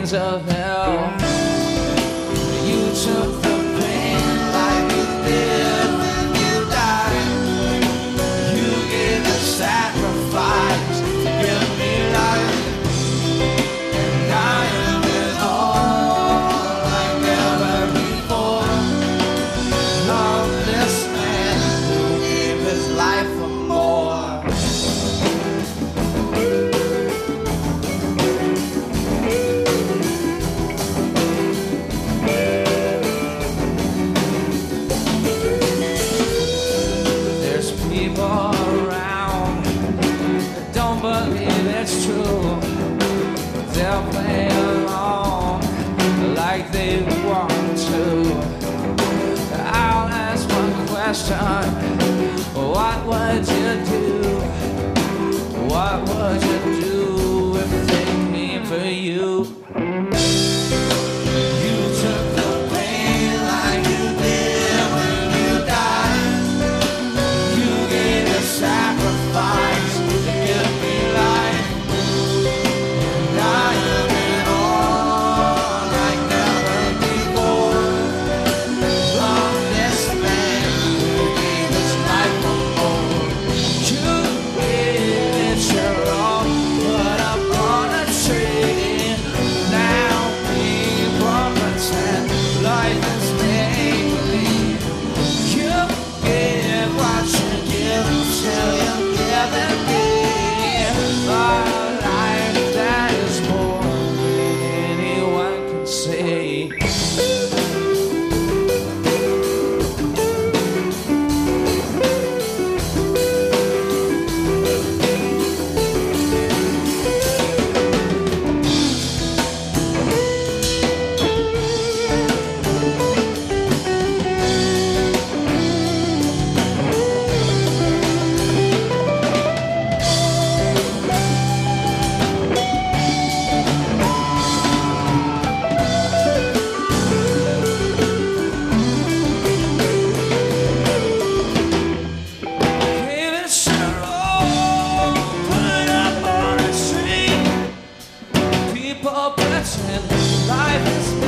chains of hell. You took the pain like you did when you died. You gave the sacrifice to give me life. And I am it all like never before. Love this man who gave his life for more. People around that don't believe it's true. They'll play along like they want to. I'll ask one question: what would you do? What would you do if they came for you? You took the pain like you did when you died. Sacrifice to give me life. And I am it all like never before. Love this man who gave his life for more. You gave it your all, put up on a tree. Now people pretend life is make-believe. You give what you give till you give it me. A life that is more than anyone can see. People pretend life is